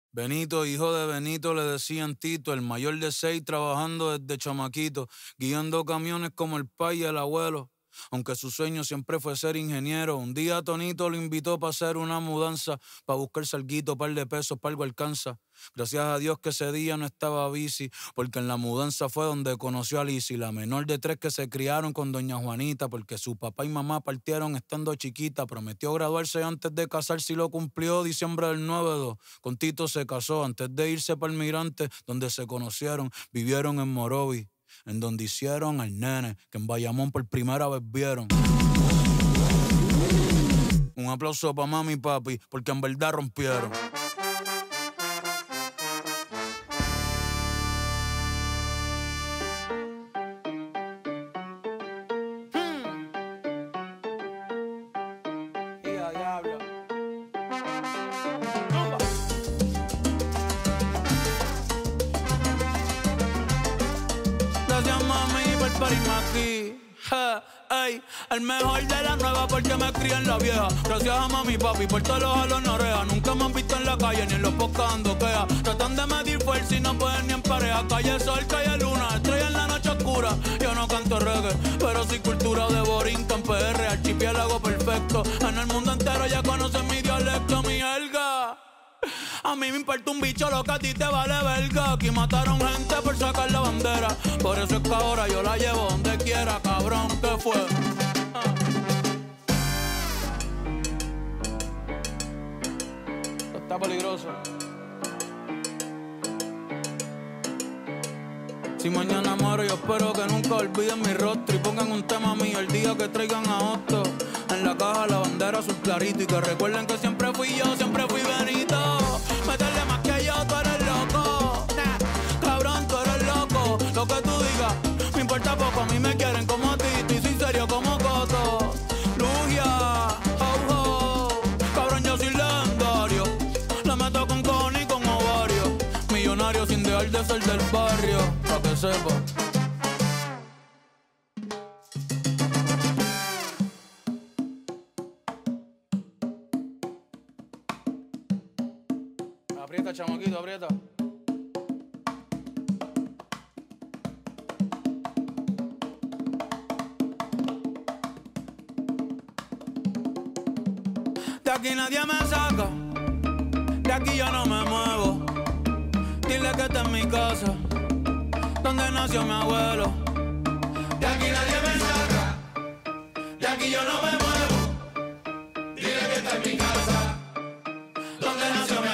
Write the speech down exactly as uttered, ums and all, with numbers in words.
Benito, hijo de Benito, le decían Tito, el mayor de seis, trabajando desde chamaquito, guiando camiones como el pai y el abuelo. Aunque su sueño siempre fue ser ingeniero, un día Tonito lo invitó para hacer una mudanza, para buscar salguito, par de pesos, para algo alcanza. Gracias a Dios que ese día no estaba bici, porque en la mudanza fue donde conoció a Lizzy, la menor de tres que se criaron con doña Juanita, porque su papá y mamá partieron estando chiquita. Prometió graduarse antes de casarse y lo cumplió. Diciembre del nueve dos, con Tito se casó antes de irse para el Mirante, donde se conocieron, vivieron en Morovi, en donde hicieron al nene, que en Bayamón por primera vez vieron. Un aplauso pa' mami y papi, porque en verdad rompieron. Aquí, ja, ey, el mejor de la nueva porque me crié en la vieja. Gracias a mami y papi por todos los jalos no oreja. Nunca me han visto en la calle ni en los podcasts ando queja. Tratan de medir fuerza y no pueden ni en pareja. Calle sol, calle luna, estrella en la noche oscura. Yo no canto reggae, pero sí cultura de Borinquen, P R, archipiélago perfecto. En el mundo entero ya conocen mi dialecto, mi jerga. A mí me importa un bicho lo que a ti te vale verga. Aquí mataron gente por sacar la bandera. Por eso es que ahora yo la llevo donde quiera, cabrón, ¿qué fue? Ah. Esto está peligroso. Si mañana muero yo espero que nunca olviden mi rostro y pongan un tema mío el día que traigan a Otto. En la caja la bandera azul clarito y que recuerden que siempre fui yo, siempre fui Benito. Métele más que yo, tú eres loco. Nah, cabrón, tú eres loco. Lo que tú digas, me importa poco. A mí me quieren como a ti, y soy serio como Coto. Lugia, oh, oh. Cabrón, yo soy legendario. La meto con cojones y con ovario. Millonario sin dejar de ser del barrio, pa' que sepa. Aprieta, chamaquito, aprieta. De aquí nadie me saca, de aquí yo no me muevo. Dile que esta es mi casa, donde nació mi abuelo. De aquí nadie me saca, de aquí yo no me muevo. Dile que esta es mi casa, donde nació mi abuelo.